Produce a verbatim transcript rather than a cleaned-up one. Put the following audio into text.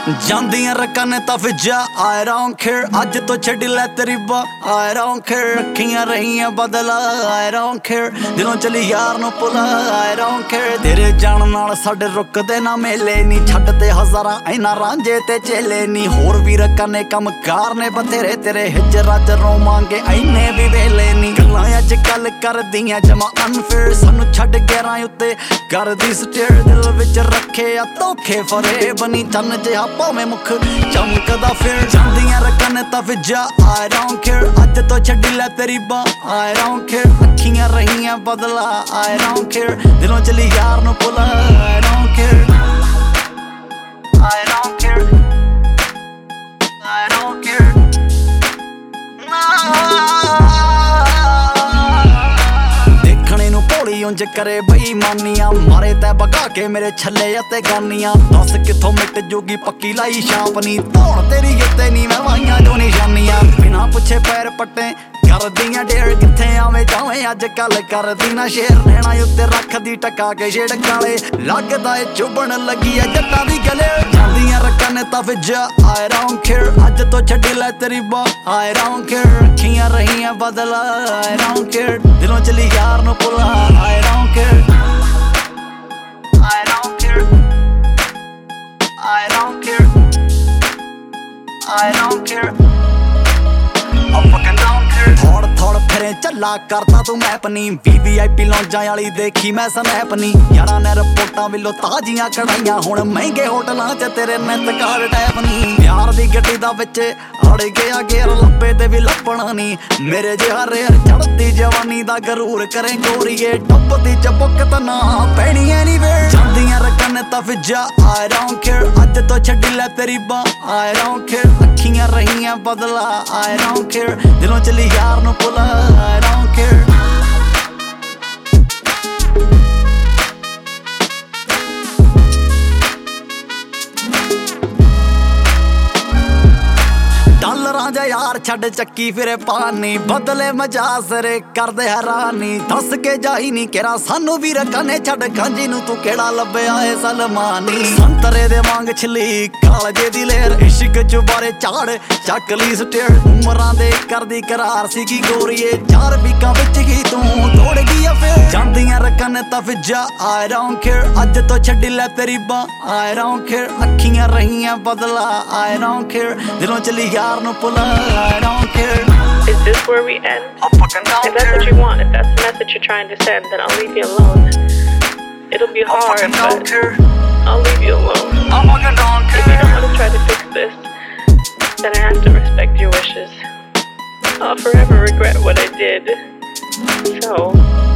ਜਾਂਦੀਆਂ ਰਕਾਂ ਨੇ ਤਾਂ ਫਿਜਾ I don't care ਅੱਜ ਤੋਂ ਛੱਡ ਲੈ ਤੇਰੀ ਬਾ I don't care ਅੱਖੀਆਂ ਰਹੀਆਂ ਬਦਲਾ I don't care ਦਿਲੋਂ ਚਲੀ ਯਾਰ ਨੂੰ ਭੁਲਾ I don't care ਤੇਰੇ ਜਾਣ ਨਾਲ ਸਾਡੇ ਰੁਕਦੇ ਨਾ ਮੇਲੇ ਨੀ ਛੱਡ ਤੇ ਹਜ਼ਾਰਾਂ ਇਹਨਾਂ ਰਾਂਝੇ ਤੇ ਚੇਲੇ ਨੀ ਹੋਰ ਵੀ ਰਕਾਂ ਨੇ ਕੰਮ ਕਾਰ ਨੇ ਬਥੇਰੇ ਤੇਰੇ ਹਿਜਰਾਂ ਚ ਰੋਵਾਂਗੇ ਐਨੇ ਵੀ ਵੇਲੇ ਨੀ ਗੱਲਾਂ ਅੱਜ ਕੱਲ ਕਰਦੀਆਂ ਜਮਾ ਅਨਫੇਅਰ ਸਾਨੂੰ ਛੱਡ ਗਿਆਰਾਂ ਉੱਤੇ ਕਰਦੀ ਸਟੇਅਰ ਦਿਲ ਵਿੱਚ ਰੱਖੇ ਆ ਧੋਖੇ ਫਰੇ ਬਣੀ ਚੰਨ ਜਿਹਾ ਭਾਵੇਂ ਮੁੱਖ ਚਮਕਦਾ ਫਿਰ ਜਾਂਦੀਆਂ ਰਕਾਂ ਨੇ ਤਾਂ ਫਿਜਾ I don't care ਅੱਜ ਤੋਂ ਛੱਡੀ ਲੈ ਤੇਰੀ ਬਾਂ I don't care ਅੱਖੀਆਂ ਰਹੀਆਂ ਬਦਲਾ I don't care ਦਿਲੋਂ ਚਲੀ ਯਾਰ ਨੂੰ ਭੁਲਾ I don't care I don't care I don't care ਦੇਖਣੇ ਨੂੰ ਭੋਲੀ ਉਂਝ ਕਰੇ ਬੇਈਮਾਨੀਆਂ ਮਾਰੇ ਤੈ ਬਗਾ ਕੇ ਮੇਰੇ ਛੱਲੇ ਅਤੇ ਗਾਨੀਆਂ ਦੱਸ ਕਿੱਥੋਂ ਮਿਟ ਜੂਗੀ ਪੱਕੀ ਲਾਈ ਛਾਪ ਨੀ ਧੌਣ ਤੇਰੀ ਉੱਤੇ ਨੀ ਮੈਂ ਵਾਈਆਂ ਜੋ ਨਿਸ਼ਾਨੀਆਂ ਬਿਨਾਂ ਪੁੱਛੇ ਪੈਰ ਪੱਟੇ ਕਰਦੀਆਂ ਢੇਰ ਕਿੱਥੇ ਆਵੇਂ ਜਾਵੇਂ ਅੱਜ ਕੱਲ ਕਰਦੀ ਨਾ ਸ਼ੇਰ ਨੈਣਾ ਉੱਤੇ ਰੱਖਦੀ ਟਕਾ ਕੇ ਛੇੜ ਕਾਲੇ ਲੱਗਦਾ ਏ ਚੁੱਭਣ ਲੱਗੀ ਐ ਜੱਟਾਂ ਦੀ ਗਲੇ ਜਾਂਦੀਆਂ ਰਕਾਂ ਨੇ ਤਾਂ ਫਿਜਾ I don't care ਅੱਜ ਤੋਂ ਛੱਡੀ ਲੈ ਤੇਰੀ ਬਾ I don't care ਅੱਖੀਆਂ ਰਹੀਆਂ ਬਦਲਾ I don't care ਦਿਲੋਂ ਚਲੀ ਯਾਰ ਨੂੰ ਭੁਲਾ I don't care I don't care I don't care I don't care I fucking don't care ਥੋੜ ਥੋੜ ਫਿਰੇ ਚੱਲਾ ਕਰਦਾ ਤੂੰ ਮੈਪ ਨੀ ਵੀ ਵੀ ਆਈ ਪੀ ਲੌਂਜਾਂ ਵਾਲੀ ਦੇਖੀ ਮੈਂ ਸਨੈਪ ਨੀ ਯਾਰਾਂ ਨੇ ਰਿਪੋਰਟਾਂ ਵੱਲੋਂ ਤਾਜ਼ੀਆਂ ਕਢਾਈਆਂ ਹੁਣ ਮਹਿੰਗੇ ਹੋਟਲਾਂ 'ਚ ਤੇਰੇ ਨਿੱਤ ਕਾਰ ਟੈਪ ਨੀ ਪਿਆਰ ਦੀ ਗੱਡੀ ਦਾ ਵਿੱਚ ਅੜ ਗਿਆ ਗੇਰ ਲੱਭੇ ਤੇ ਵੀ ਲੱਭਣਾ ਨੀ ਮੇਰੇ ਜਿਹਾ ਰੇਰ ਚੜਦੀ ਜਵਾਨੀ ਦਾ ਗਰੂਰ ਕਰੇ ਗੋਰੀਏ ਡੁੱਬਦੀ ਚਬੁੱਕ ਤਾਂ ਨਾ ਪੈਣੀ ਐ ਨੀ ਵੇਰ ਜਾਂਦੀਆਂ ਰਕਾਂ ਨੇ ਤਾਂ ਫਿਜਾ I don't care ਅੱਜ ਤੋਂ ਛੱਡੀ ਲੈ ਤੇਰੀ ਬਾਂ I don't care ਅੱਖੀਆਂ ਰਹੀਆਂ ਬਦਲਾ I don't care ਦਿਲੋਂ ਚਲੀ ਯਾਰ ਨੂੰ ਭੁਲਾ I don't care ਡਾਲਰਾਂ ਜਾ ਯਾਰ ਛੱਡ ਚੱਕੀ ਫਿਰੇ ਪਾਨੀ ਬਦਲੇ ਮਜਾਸਰੇ ਕਰਦੇ ਹੈਰਾਨੀ ਦੱਸ ਕੇ ਜਾਈ ਨੀ ਕਿਹੜਾ ਸਾਨੂੰ ਵੀ ਰਕਾਂ ਨੇ ਛੱਡ ਕਾਂਜੀ ਨੂੰ ਤੂੰ ਕਿਹੜਾ ਲੱਭਿਆ ਏ ਸਲਮਾਨੀ ਸੰਤਰੇ ਦੇ ਵਾਂਗ ਛਲੀ ਕਾਲਜੇ ਦੀ ਲੇਰ ਇਸ਼ਕ ਚ ਬਾਰੇ ਝਾੜ ਚੱਕ ਲਈ ਸਟੇਅਰ ਉਮਰਾਂ ਦੇ ਕਰਦੀ ਕਰਾਰ ਸੀਗੀ ਗੋਰੀਏ ਚਾਰ ਵੀਕਾਂ ਵਿੱਚ ਹੀ ਤੂੰ ਤੋੜ ਗਈ ਆ ਫਿਰ ਜਾਂਦੀਆਂ ਰਕਾਂ ਨੇ ਤਾਂ ਫਿਜਾ I don't care ਅੱਜ ਤੋਂ ਛੱਡੀ ਲੈ ਤੇਰੀ ਬਾਂ I don't care ਅੱਖੀਆਂ ਰਹੀਆਂ ਬਦਲਾ I don't care ਦਿਲੋਂ ਚਲੀ ਯਾਰ ਨੂੰ ਭੁਲਾ I don't care Is this where we end? I fucking don't If that's care what you want, if that's the message you're trying to send, then I'll leave you alone. It'll be I hard, fucking don't but care I'll leave you alone. I fucking don't If you don't care want to try to fix this, then I have to respect your wishes. I'll forever regret what I did. So